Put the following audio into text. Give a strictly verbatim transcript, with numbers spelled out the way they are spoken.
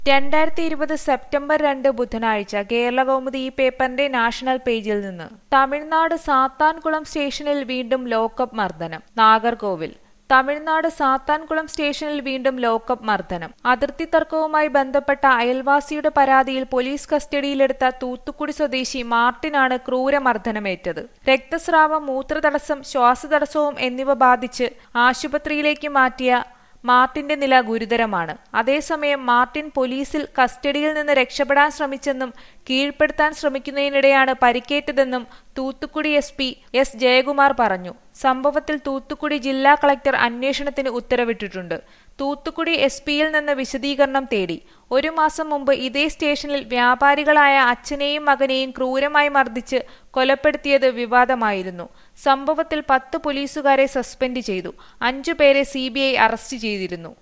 രണ്ടായിരത്തി ഇരുപത് സെപ്റ്റംബർ രണ്ട് ബുധനാഴ്ച കേരളകൗമുദി ഈ പേപ്പറിന്റെ നാഷണൽ പേജിൽ നിന്ന് തമിഴ്നാട് സാത്താൻകുളം സ്റ്റേഷനിൽ വീണ്ടും ലോക്കപ്പ് മർദ്ദനം. നാഗർകോവിൽ തമിഴ്നാട് സാത്താൻകുളം സ്റ്റേഷനിൽ വീണ്ടും ലോക്കപ്പ് മർദ്ദനം. അതിർത്തി തർക്കവുമായി ബന്ധപ്പെട്ട അയൽവാസിയുടെ പരാതിയിൽ പോലീസ് കസ്റ്റഡിയിലെടുത്ത തൂത്തുക്കുടി സ്വദേശി മാർട്ടിനാണ് ക്രൂരമർദ്ദനമേറ്റത്. രക്തസ്രാവം, മൂത്രതടസ്സം, ശ്വാസതടസ്സവും എന്നിവ ബാധിച്ച് ആശുപത്രിയിലേക്ക് മാറ്റിയ മാർട്ടിന്റെ നില ഗുരുതരമാണ്. അതേസമയം മാർട്ടിൻ പോലീസിൽ കസ്റ്റഡിയിൽ നിന്ന് രക്ഷപ്പെടാൻ ശ്രമിച്ചെന്നും കീഴ്പ്പെടുത്താൻ ശ്രമിക്കുന്നതിനിടെയാണ് പരിക്കേറ്റതെന്നും Thoothukudi S P S Jayakumar പറഞ്ഞു. സംഭവത്തിൽ തൂത്തുക്കുടി ജില്ലാ കളക്ടർ അന്വേഷണത്തിന് ഉത്തരവിട്ടിട്ടുണ്ട്. തൂത്തുക്കുടി എസ് പിയിൽ നിന്ന് വിശദീകരണം തേടി. ഒരു മാസം മുമ്പ് ഇതേ സ്റ്റേഷനിൽ വ്യാപാരികളായ അച്ഛനെയും മകനെയും ക്രൂരമായി മർദ്ദിച്ച് കൊലപ്പെടുത്തിയത് വിവാദമായിരുന്നു. സംഭവത്തിൽ പത്ത് പോലീസുകാരെ സസ്പെൻഡ് ചെയ്തു. അഞ്ചു പേരെ സി ബി ഐ അറസ്റ്റ് ചെയ്തിരുന്നു.